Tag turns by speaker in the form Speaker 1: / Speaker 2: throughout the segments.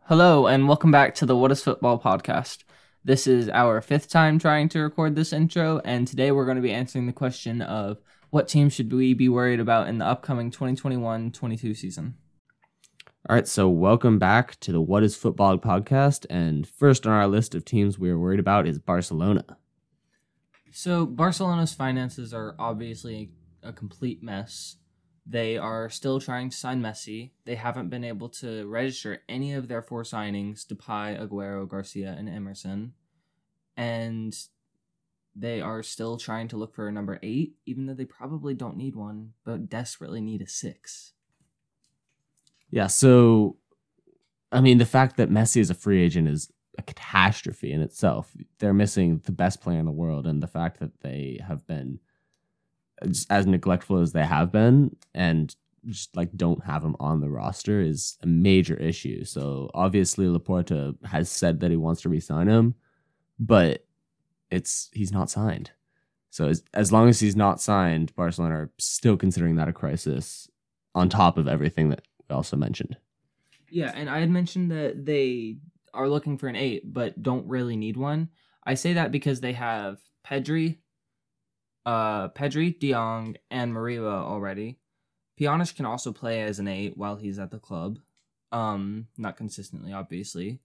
Speaker 1: Hello, and welcome back to the What is Football podcast. This is our fifth time trying to record this intro, and today we're going to be answering the question of what team should we be worried about in the upcoming 2021-22 season.
Speaker 2: All right, so welcome back to the What is Football podcast, and first on our list of teams we are worried about is Barcelona.
Speaker 1: So Barcelona's finances are obviously a complete mess. They are still trying to sign Messi. They haven't been able to register any of their four signings, Depay, Aguero, Garcia, and Emerson. And they are still trying to look for a number 8, even though they probably don't need one, but desperately need a 6.
Speaker 2: Yeah, so, I mean, the fact that Messi is a free agent is a catastrophe in itself. They're missing the best player in the world, and the fact that they have been as neglectful as they have been and just like don't have him on the roster is a major issue. So obviously Laporta has said that he wants to re-sign him, but he's not signed. So as long as he's not signed, Barcelona are still considering that a crisis on top of everything that we also mentioned.
Speaker 1: Yeah, and I had mentioned that they are looking for an 8, but don't really need one. I say that because they have Pedri, De Jong, and Moriba already. Pjanic can also play as an 8 while he's at the club. Not consistently, obviously.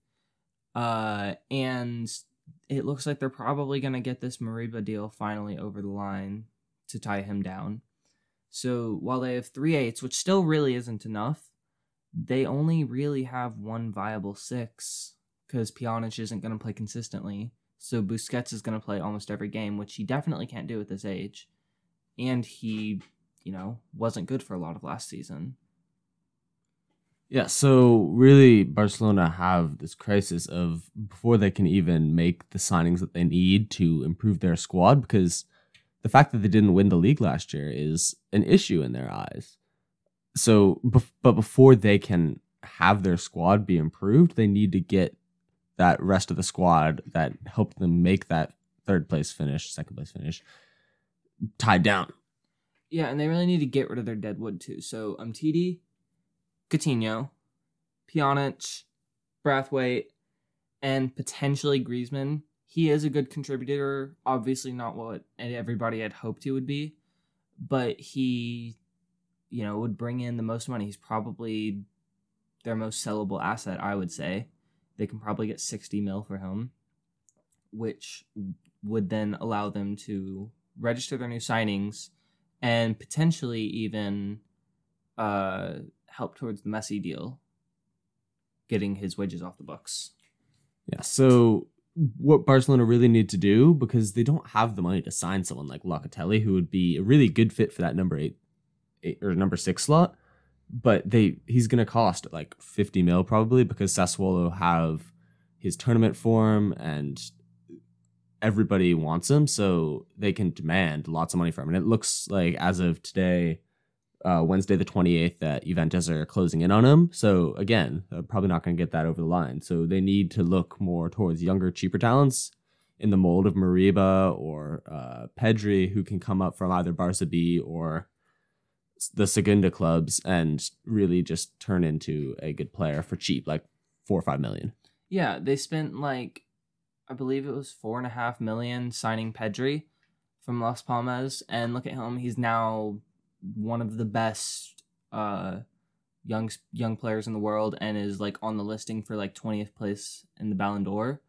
Speaker 1: And it looks like they're probably going to get this Moriba deal finally over the line to tie him down. So while they have 3 8s, which still really isn't enough, they only really have one viable 6 because Pjanic isn't going to play consistently. So Busquets is going to play almost every game, which he definitely can't do at this age. And he, wasn't good for a lot of last season.
Speaker 2: Yeah, so really Barcelona have this crisis of before they can even make the signings that they need to improve their squad, because the fact that they didn't win the league last year is an issue in their eyes. So, but before they can have their squad be improved, they need to get that rest of the squad that helped them make that second place finish, tied down.
Speaker 1: Yeah, and they really need to get rid of their deadwood too. So Umtiti, Coutinho, Pjanic, Braithwaite, and potentially Griezmann. He is a good contributor. Obviously not what everybody had hoped he would be, but he, would bring in the most money. He's probably their most sellable asset, I would say. They can probably get 60 mil for him, which would then allow them to register their new signings and potentially even help towards the Messi deal, getting his wages off the books.
Speaker 2: Yeah, so what Barcelona really need to do, because they don't have the money to sign someone like Locatelli, who would be a really good fit for that number 8 or number 6 slot, but he's going to cost like 50 mil probably, because Sassuolo have his tournament form and everybody wants him, so they can demand lots of money from him. And it looks like as of today, Wednesday the 28th, that Juventus are closing in on him. So again, they're probably not going to get that over the line. So they need to look more towards younger, cheaper talents in the mold of Moriba or Pedri, who can come up from either Barca B or the Segunda clubs and really just turn into a good player for cheap, like 4 or 5 million.
Speaker 1: Yeah, they spent I believe it was 4.5 million signing Pedri from Las Palmas, and look at him. He's now one of the best young players in the world, and is on the listing for 20th place in the Ballon d'Or.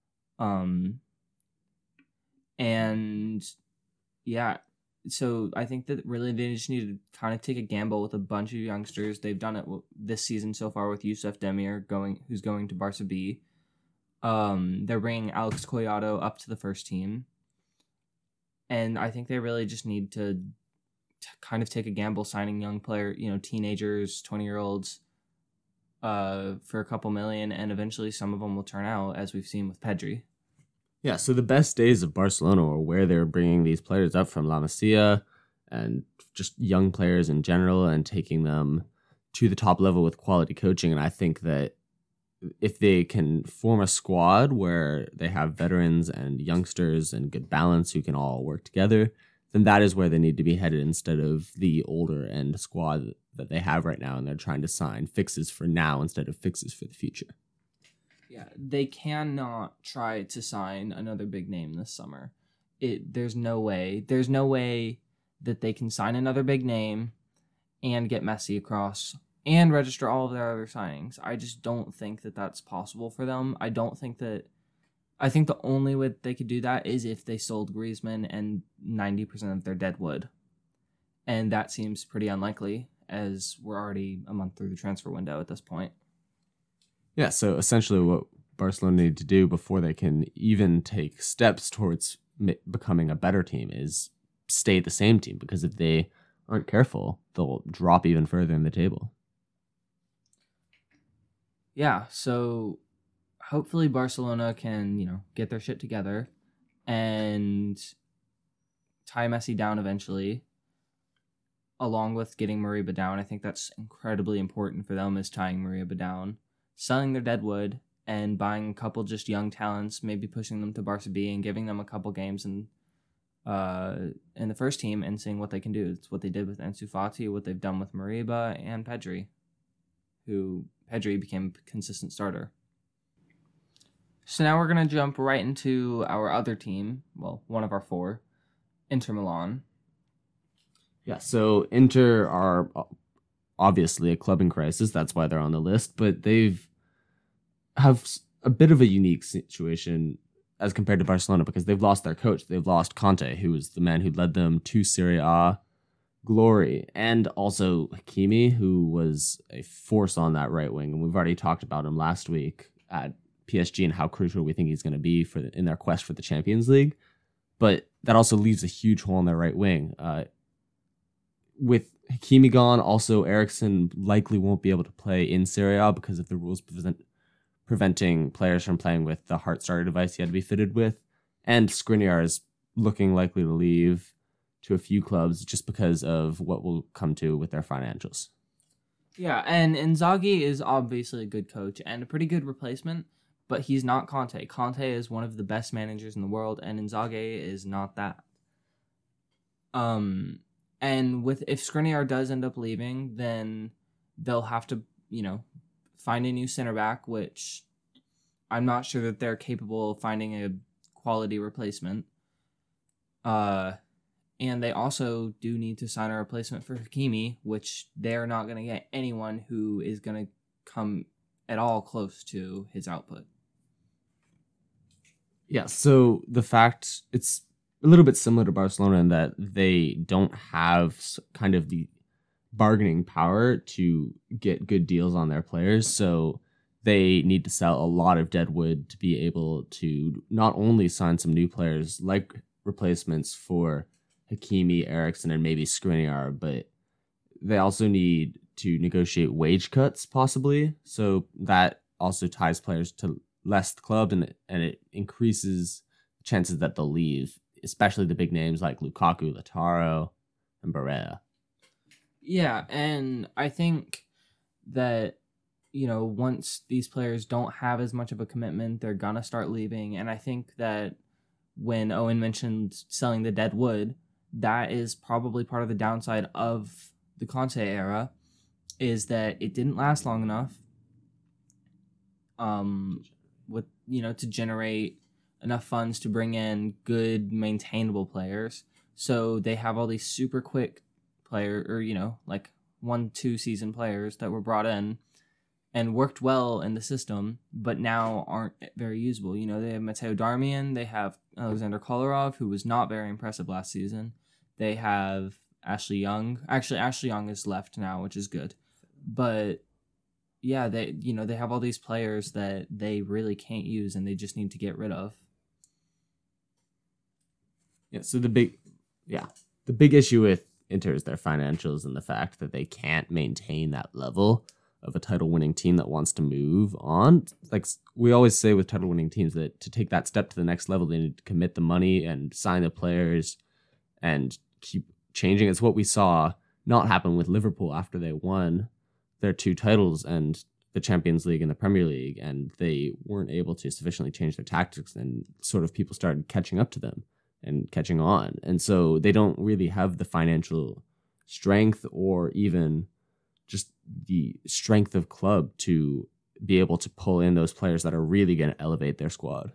Speaker 1: And yeah, so I think that really they just need to kind of take a gamble with a bunch of youngsters. They've done it this season so far with Youssef Demir who's going to Barca B. They're bringing Alex Collado up to the first team. And I think they really just need to kind of take a gamble signing young player, teenagers, 20-year-olds, for a couple million, and eventually some of them will turn out, as we've seen with Pedri.
Speaker 2: Yeah, so the best days of Barcelona are where they're bringing these players up from La Masia and just young players in general and taking them to the top level with quality coaching. And I think that if they can form a squad where they have veterans and youngsters and good balance who can all work together, then that is where they need to be headed instead of the older end squad that they have right now. And they're trying to sign fixes for now instead of fixes for the future.
Speaker 1: Yeah, they cannot try to sign another big name this summer. There's no way. There's no way that they can sign another big name and get Messi across and register all of their other signings. I just don't think that that's possible for them. I think the only way they could do that is if they sold Griezmann and 90% of their deadwood. And that seems pretty unlikely, as we're already a month through the transfer window at this point.
Speaker 2: Yeah, so essentially what Barcelona need to do before they can even take steps towards becoming a better team is stay the same team, because if they aren't careful, they'll drop even further in the table.
Speaker 1: Yeah, so hopefully Barcelona can, get their shit together and tie Messi down eventually, along with getting Moriba down. I think that's incredibly important for them, is tying Moriba down, selling their deadwood, and buying a couple just young talents, maybe pushing them to Barca B and giving them a couple games in the first team and seeing what they can do. It's what they did with Ansu Fati, what they've done with Moriba and Pedri, who Pedri became a consistent starter. So now we're going to jump right into our other team, well, one of our four, Inter Milan.
Speaker 2: Yeah, so Inter are obviously a club in crisis. That's why they're on the list, but have a bit of a unique situation as compared to Barcelona, because they've lost their coach. They've lost Conte, who was the man who led them to Serie A glory, and also Hakimi, who was a force on that right wing. And we've already talked about him last week at PSG and how crucial we think he's going to be in their quest for the Champions League. But that also leaves a huge hole in their right wing. With Hakimi gone, also Eriksen likely won't be able to play in Serie A because of the rules preventing players from playing with the heart starter device he had to be fitted with. And Skriniar is looking likely to leave to a few clubs just because of what will come to with their financials.
Speaker 1: Yeah, and Inzaghi is obviously a good coach and a pretty good replacement, but he's not Conte. Conte is one of the best managers in the world, and Inzaghi is not that. And if Skriniar does end up leaving, then they'll have to, find a new center back, which I'm not sure that they're capable of finding a quality replacement. And they also do need to sign a replacement for Hakimi, which they're not going to get anyone who is going to come at all close to his output.
Speaker 2: Yeah, so the fact it's a little bit similar to Barcelona in that they don't have kind of the bargaining power to get good deals on their players, so they need to sell a lot of deadwood to be able to not only sign some new players like replacements for Hakimi, Eriksen, and maybe Skriniar, but they also need to negotiate wage cuts possibly, so that also ties players to less club, and it increases chances that they'll leave, especially the big names like Lukaku, Lautaro, and Barella.
Speaker 1: Yeah, and I think that, once these players don't have as much of a commitment, they're going to start leaving. And I think that when Owen mentioned selling the dead wood, that is probably part of the downside of the Conte era, is that it didn't last long enough to generate enough funds to bring in good, maintainable players. So they have all these super quick player, or like 1-2 season players that were brought in and worked well in the system, but now aren't very usable. They have Matteo Darmian, they have Alexander Kolarov, who was not very impressive last season. They have Ashley Young. Actually, Ashley Young is left now, which is good. But yeah, they have all these players that they really can't use and they just need to get rid of.
Speaker 2: Yeah, so the big issue with Inter is their financials and the fact that they can't maintain that level of a title-winning team that wants to move on. Like we always say with title-winning teams, that to take that step to the next level, they need to commit the money and sign the players and keep changing. It's what we saw not happen with Liverpool after they won their 2 titles and the Champions League and the Premier League, and they weren't able to sufficiently change their tactics, and sort of people started catching up to them and catching on. And so they don't really have the financial strength or even just the strength of club to be able to pull in those players that are really going to elevate their squad.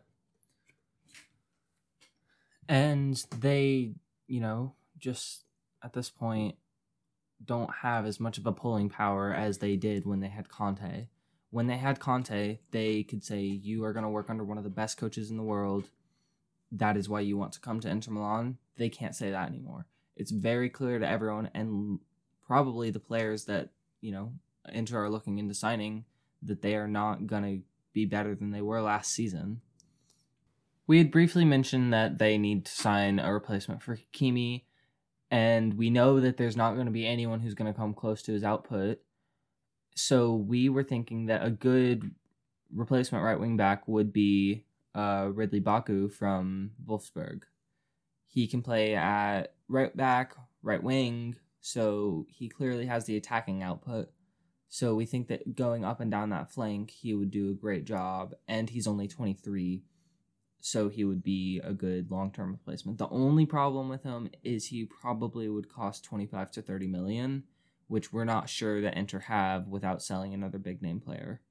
Speaker 1: And they, just at this point don't have as much of a pulling power as they did when they had Conte. When they had Conte, they could say, you are going to work under one of the best coaches in the world. That is why you want to come to Inter Milan. They can't say that anymore. It's very clear to everyone, and probably the players that, Inter are looking into signing, that they are not going to be better than they were last season. We had briefly mentioned that they need to sign a replacement for Hakimi, and we know that there's not going to be anyone who's going to come close to his output. So we were thinking that a good replacement right wing back would be Ridley Baku from Wolfsburg. He can play at right back, right wing, so he clearly has the attacking output. So we think that going up and down that flank, he would do a great job, and he's only 23, so he would be a good long-term replacement. The only problem with him is he probably would cost 25 to 30 million, which we're not sure that Inter have without selling another big-name player.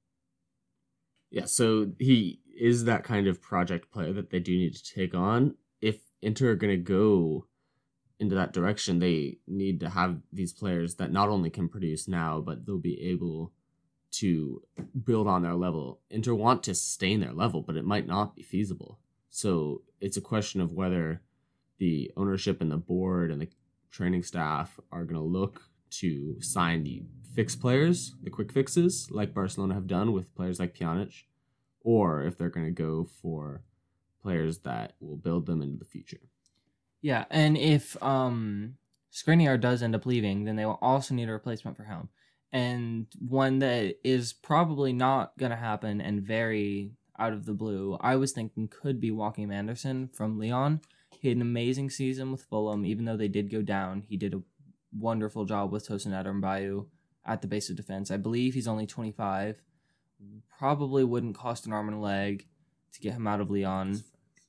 Speaker 2: Yeah, so he is that kind of project player that they do need to take on. If Inter are going to go into that direction, they need to have these players that not only can produce now, but they'll be able to build on their level. Inter want to sustain their level, but it might not be feasible. So it's a question of whether the ownership and the board and the training staff are going to look to sign the fixed players, the quick fixes, like Barcelona have done with players like Pjanic, or if they're going to go for players that will build them into the future.
Speaker 1: Yeah, and if Skriniar does end up leaving, then they will also need a replacement for him. And one that is probably not going to happen and very out of the blue, I was thinking could be Joachim Andersen from Lyon. He had an amazing season with Fulham. Even though they did go down, he did a wonderful job with Tosin Adarabioyo at the base of defense. I believe he's only 25. Probably wouldn't cost an arm and a leg to get him out of Lyon.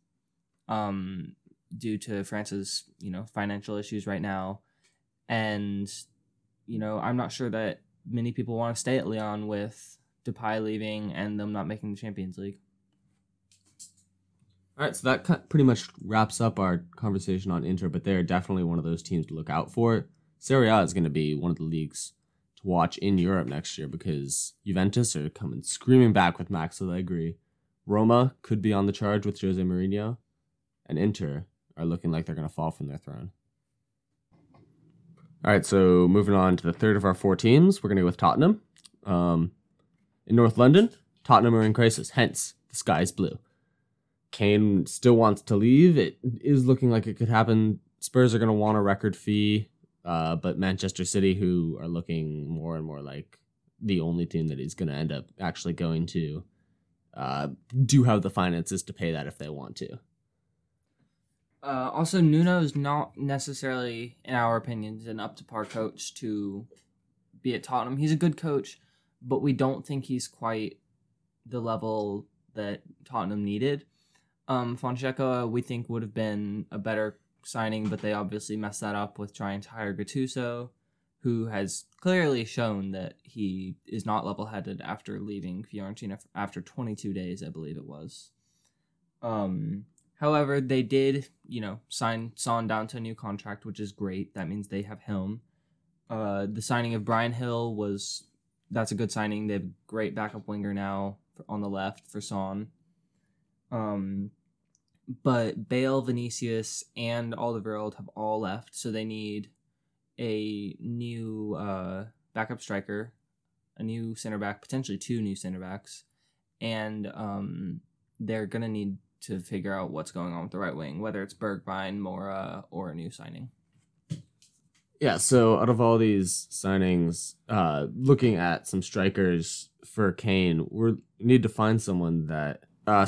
Speaker 1: Due to France's, financial issues right now. And, I'm not sure that many people want to stay at Lyon with Depay leaving and them not making the Champions League.
Speaker 2: All right, so that pretty much wraps up our conversation on Inter, but they're definitely one of those teams to look out for. Serie A is going to be one of the leagues to watch in Europe next year because Juventus are coming screaming back with Max Allegri. Roma could be on the charge with Jose Mourinho, and Inter are looking like they're going to fall from their throne. All right, so moving on to the third of our four teams, we're going to go with Tottenham. In North London, Tottenham are in crisis, hence the sky is blue. Kane still wants to leave. It is looking like it could happen. Spurs are going to want a record fee, but Manchester City, who are looking more and more like the only team that is going to end up actually going to, do have the finances to pay that if they want to.
Speaker 1: Also, Nuno is not necessarily, in our opinions, an up-to-par coach to be at Tottenham. He's a good coach, but we don't think he's quite the level that Tottenham needed. Fonseca, we think, would have been a better signing, but they obviously messed that up with trying to hire Gattuso, who has clearly shown that he is not level-headed after leaving Fiorentina after 22 days, I believe it was. However, they did, sign Son down to a new contract, which is great. That means they have him. The signing of Bryan Hill that's a good signing. They have a great backup winger now on the left for Son. But Bale, Vinicius, and Alderweireld have all left, so they need a new backup striker, a new center back, potentially two new center backs, and they're going to need to figure out what's going on with the right wing, whether it's Bergwijn, Mora, or a new signing.
Speaker 2: Yeah, so out of all these signings, looking at some strikers for Kane, we need to find someone that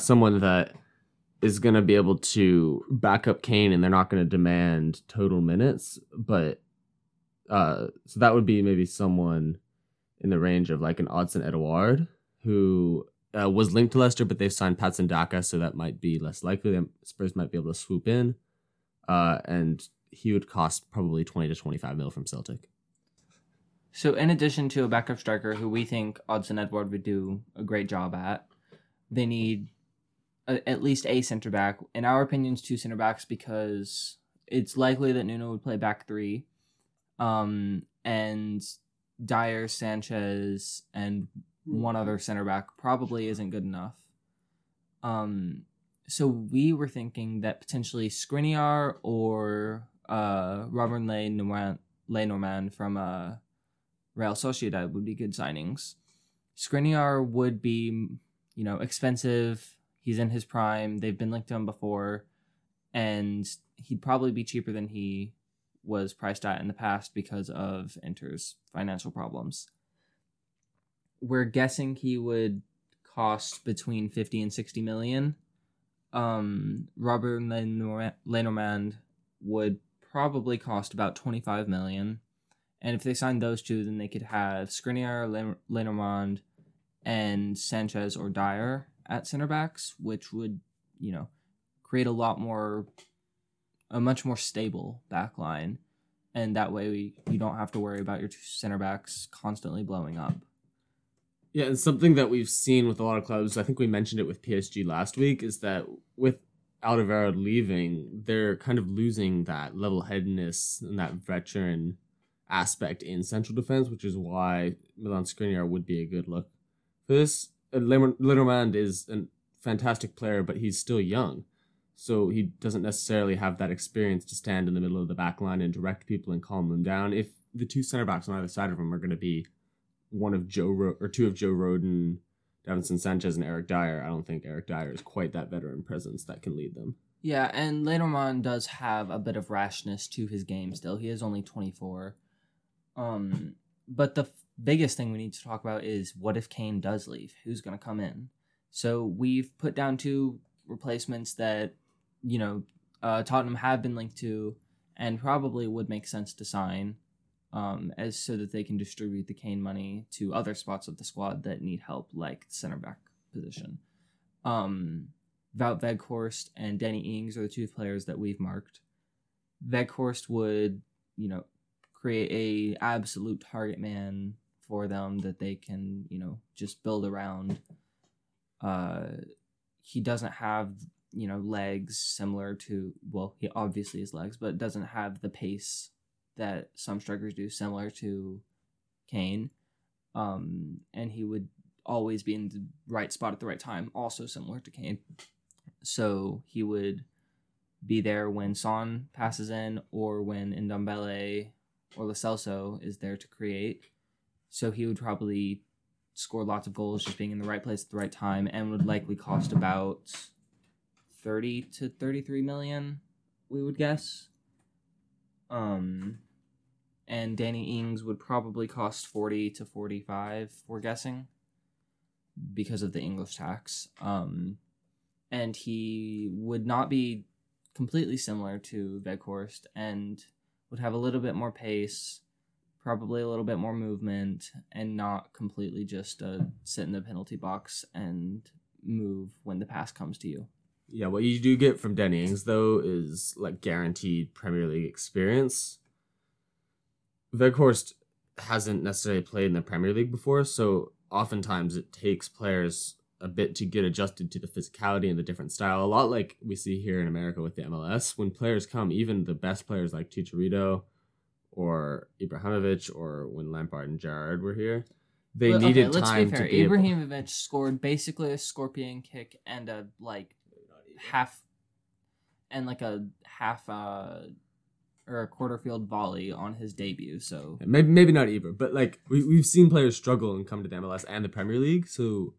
Speaker 2: is going to be able to back up Kane, and they're not going to demand total minutes, but so that would be maybe someone in the range of like an Odsonne Edouard, who was linked to Leicester, but they've signed Patson Daka, so that might be less likely. Spurs might be able to swoop in, and he would cost probably 20 to 25 mil from Celtic.
Speaker 1: So in addition to a backup striker who we think Odsonne Edouard would do a great job at, they need at least a center back. In our opinions, two center backs because it's likely that Nuno would play back three. And Dyer, Sanchez, and one other center back probably isn't good enough. So we were thinking that potentially Skriniar or Robert Lenormand from Real Sociedad would be good signings. Skriniar would be, expensive. He's in his prime. They've been linked to him before, and he'd probably be cheaper than he was priced at in the past because of Inter's financial problems. We're guessing he would cost between 50 and 60 million. Robert Lenormand would probably cost about 25 million. And if they signed those two, then they could have Skriniar, Lenormand, and Sanchez or Dyer at center backs, which would, create a much more stable back line. And that way you don't have to worry about your two center backs constantly blowing up.
Speaker 2: Yeah, and something that we've seen with a lot of clubs, I think we mentioned it with PSG last week, is that with Alderweireld leaving, they're kind of losing that level-headedness and that veteran aspect in central defense, which is why Milan Skriniar would be a good look for this. Lenormand is a fantastic player, but he's still young, so he doesn't necessarily have that experience to stand in the middle of the back line and direct people and calm them down. If the two center backs on either side of him are going to be two of Joe Rodon, Davinson Sanchez, and Eric Dyer, I don't think Eric Dyer is quite that veteran presence that can lead them.
Speaker 1: Yeah, and Lenormand does have a bit of rashness to his game still. He is only 24. But the biggest thing we need to talk about is what if Kane does leave? Who's going to come in? So we've put down two replacements that, Tottenham have been linked to and probably would make sense to sign as so that they can distribute the Kane money to other spots of the squad that need help, like the center back position. Wout Weghorst and Danny Ings are the two players that we've marked. Weghorst would, create a absolute target man for them that they can, just build around. He doesn't have, legs similar to, well, he obviously has legs, but doesn't have the pace that some strikers do, similar to Kane. And he would always be in the right spot at the right time, also similar to Kane. So he would be there when Son passes in or when Ndombele or Lo Celso is there to create. So he would probably score lots of goals just being in the right place at the right time and would likely cost about 30 to 33 million, we would guess. And Danny Ings would probably cost 40 to 45, we're guessing, because of the English tax. And he would not be completely similar to Weghorst and would have a little bit more pace, probably a little bit more movement, and not completely just sit in the penalty box and move when the pass comes to you.
Speaker 2: Yeah, what you do get from Danny Ings, though, is like guaranteed Premier League experience. Weghorst hasn't necessarily played in the Premier League before, so oftentimes it takes players a bit to get adjusted to the physicality and the different style. A lot like we see here in America with the MLS. When players come, even the best players like Chicharito or Ibrahimovic, or when Lampard and Gerrard were here, they needed time to be
Speaker 1: Ibrahimovic scored basically a scorpion kick and a half or a quarter field volley on his debut. So
Speaker 2: maybe not Ibra, but like we've seen players struggle and come to the MLS and the Premier League. So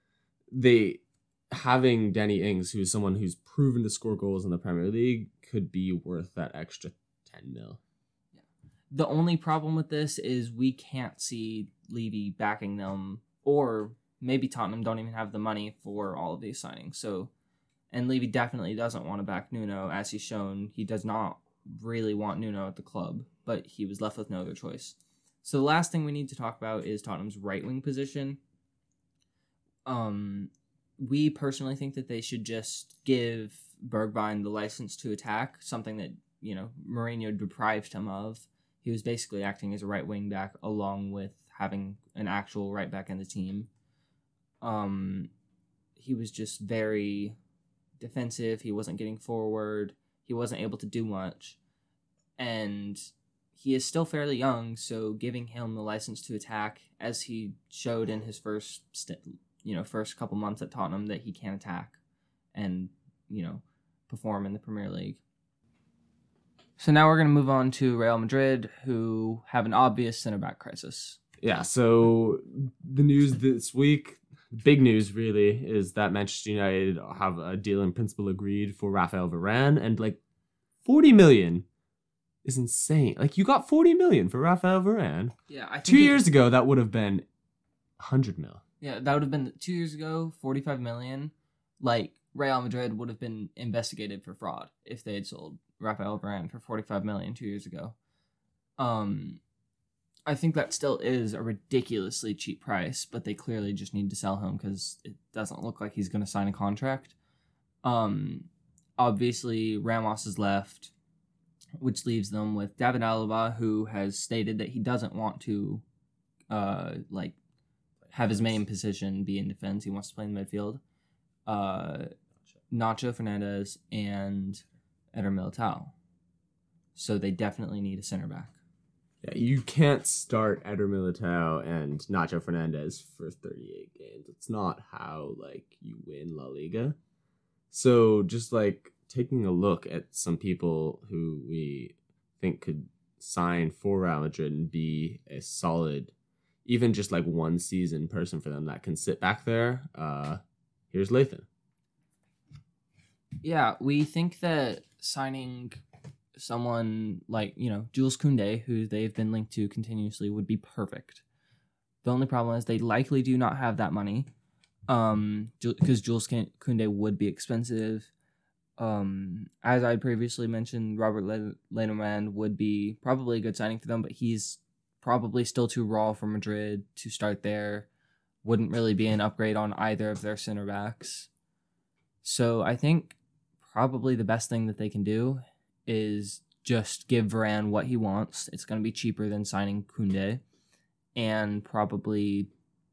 Speaker 2: having Danny Ings, who is someone who's proven to score goals in the Premier League, could be worth that extra 10 mil.
Speaker 1: Yeah. The only problem with this is we can't see Levy backing them, or maybe Tottenham don't even have the money for all of these signings. So, and Levy definitely doesn't want to back Nuno, as he's shown. He does not really want Nuno at the club, but he was left with no other choice. So the last thing we need to talk about is Tottenham's right wing position. We personally think that they should just give Bergwijn the license to attack, something that, Mourinho deprived him of. He was basically acting as a right wing back along with having an actual right back in the team. He was just very defensive. He wasn't getting forward. He wasn't able to do much. And he is still fairly young, so giving him the license to attack, as he showed in his first couple months at Tottenham, that he can attack and, perform in the Premier League. So now we're going to move on to Real Madrid, who have an obvious center-back crisis.
Speaker 2: Yeah, so the news this week, big news really, is that Manchester United have a deal in principle agreed for Raphael Varane, and 40 million is insane. You got 40 million for Raphael Varane.
Speaker 1: Yeah, I think
Speaker 2: 2 years ago that would have been 100 mil.
Speaker 1: Yeah, that would have been 2 years ago, 45 million. Real Madrid would have been investigated for fraud if they had sold Raphael Varane for 45 million 2 years ago. I think that still is a ridiculously cheap price, but they clearly just need to sell him because it doesn't look like he's going to sign a contract. Obviously, Ramos is left, which leaves them with David Alaba, who has stated that he doesn't want to have his main position be in defense. He wants to play in the midfield. Nacho Fernandez and Eder Militao. So they definitely need a center back.
Speaker 2: Yeah, you can't start Eder Militao and Nacho Fernandez for 38 games. It's not how you win La Liga. So just taking a look at some people who we think could sign for Real Madrid and be a solid, even just 1 season person for them that can sit back there. Here's Lathan.
Speaker 1: Yeah, we think that signing someone Jules Koundé, who they've been linked to continuously, would be perfect. The only problem is they likely do not have that money, because Jules Koundé would be expensive. As I previously mentioned, Robert Lenormand would be probably a good signing for them, but he's probably still too raw for Madrid to start there. Wouldn't really be an upgrade on either of their center backs. So I think probably the best thing that they can do is just give Varane what he wants. It's going to be cheaper than signing Koundé, and probably,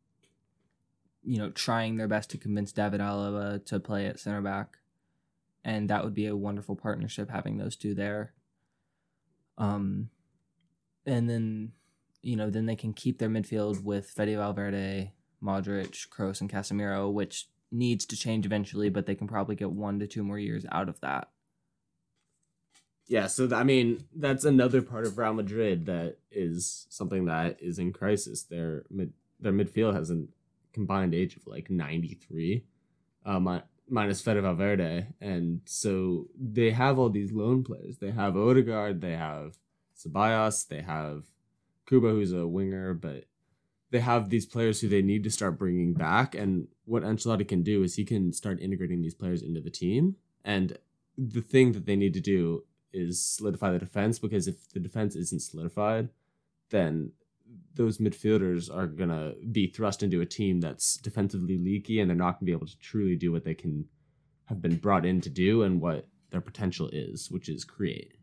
Speaker 1: trying their best to convince David Alaba to play at center back. And that would be a wonderful partnership, having those two there. And then, then they can keep their midfield with Fede Valverde, Modric, Kroos, and Casemiro, which needs to change eventually, but they can probably get 1 to 2 more years out of that.
Speaker 2: Yeah, so that's another part of Real Madrid that is something that is in crisis. Their midfield has a combined age of 93, minus Fede Valverde, and so they have all these lone players. They have Odegaard, they have Ceballos, they have Kuba, who's a winger, but they have these players who they need to start bringing back. And what Ancelotti can do is he can start integrating these players into the team. And the thing that they need to do is solidify the defense, because if the defense isn't solidified, then those midfielders are going to be thrust into a team that's defensively leaky, and they're not going to be able to truly do what they can have been brought in to do and what their potential is, which is create.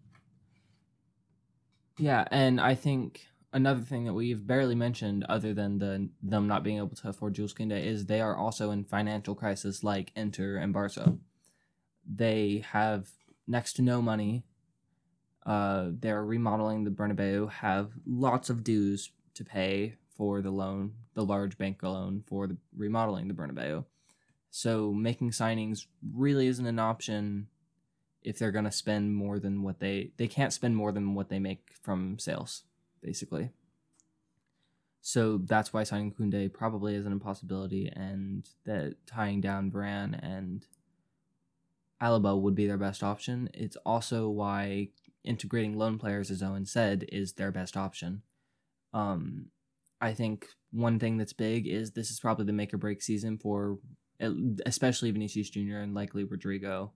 Speaker 1: Yeah, and I think another thing that we've barely mentioned, other than them not being able to afford Jules Koundé, is they are also in financial crisis like Inter and Barca. They have next to no money. They're remodeling the Bernabeu, have lots of dues to pay for the loan, the large bank loan for the remodeling the Bernabeu. So making signings really isn't an option if they're going to spend more than what they can't spend more than what they make from sales, basically. So that's why signing Koundé probably is an impossibility, and that tying down Varane and Alaba would be their best option. It's also why integrating loan players, as Owen said, is their best option. I think one thing that's big is this is probably the make or break season for especially Vinicius Jr. and likely Rodrigo.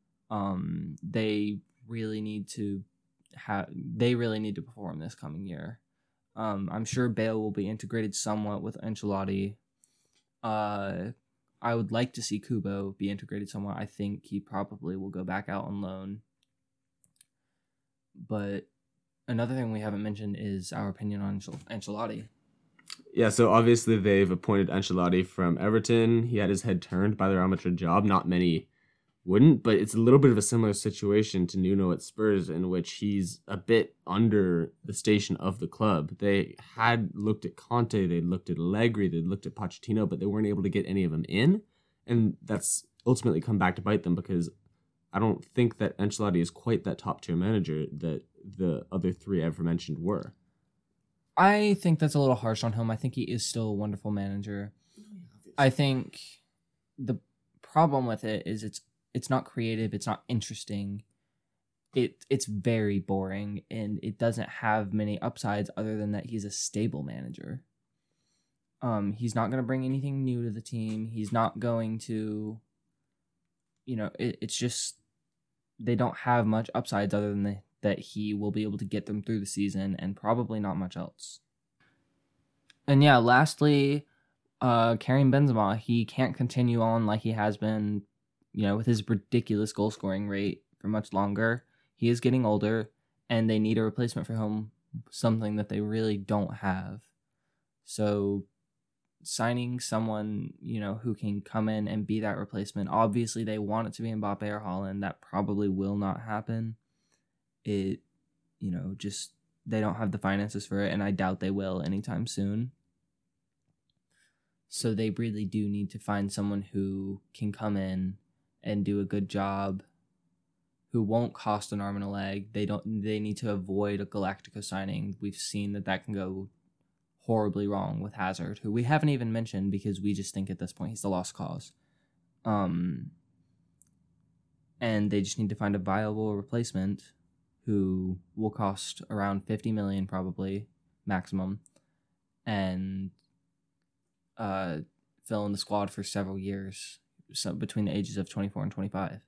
Speaker 1: They really need to perform this coming year. I'm sure Bale will be integrated somewhat with Ancelotti. I would like to see Kubo be integrated somewhat. I think he probably will go back out on loan. But another thing we haven't mentioned is our opinion on Ancelotti.
Speaker 2: Yeah, so obviously they've appointed Ancelotti from Everton. He had his head turned by the Real Madrid job. Not many wouldn't, but it's a little bit of a similar situation to Nuno at Spurs, in which he's a bit under the station of the club. They had looked at Conte, they looked at Allegri, they looked at Pochettino, but they weren't able to get any of them in, and that's ultimately come back to bite them, because I don't think that Ancelotti is quite that top-tier manager that the other three I've mentioned were.
Speaker 1: I think that's a little harsh on him. I think he is still a wonderful manager. I think the problem with it is it's not creative, it's not interesting. It's very boring, and it doesn't have many upsides other than that he's a stable manager. He's not going to bring anything new to the team. He's not going to, it's just they don't have much upsides other than that he will be able to get them through the season, and probably not much else. And yeah, lastly, Karim Benzema, he can't continue on like he has been, with his ridiculous goal scoring rate for much longer. He is getting older, and they need a replacement for him, something that they really don't have. So signing someone, who can come in and be that replacement, obviously they want it to be Mbappe or Haaland. That probably will not happen. It, just they don't have the finances for it, and I doubt they will anytime soon. So they really do need to find someone who can come in and do a good job, who won't cost an arm and a leg. They need to avoid a Galactico signing. We've seen that can go horribly wrong with Hazard, who we haven't even mentioned because we just think at this point he's the lost cause. And they just need to find a viable replacement who will cost around 50 million probably maximum, and fill in the squad for several years, so between the ages of 24 and 25.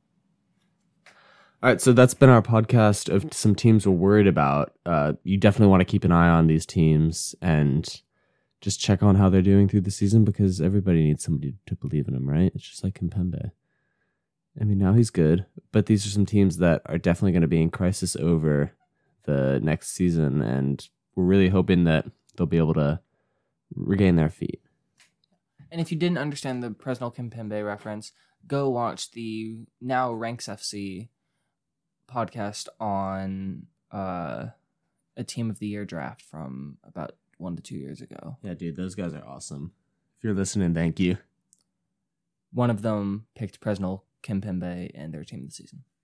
Speaker 2: All right, so that's been our podcast of some teams we're worried about. You definitely want to keep an eye on these teams and just check on how they're doing through the season, because everybody needs somebody to believe in them, right? It's just like Kimpembe. I mean, now he's good, but these are some teams that are definitely going to be in crisis over the next season, and we're really hoping that they'll be able to regain their feet.
Speaker 1: And if you didn't understand the Presnel Kimpembe reference, go watch the now Ranks FC podcast on a Team of the Year draft from about 1 to 2 years ago.
Speaker 2: Yeah, dude, those guys are awesome. If you're listening, thank you.
Speaker 1: One of them picked Presnel Kimpembe and their team of the season.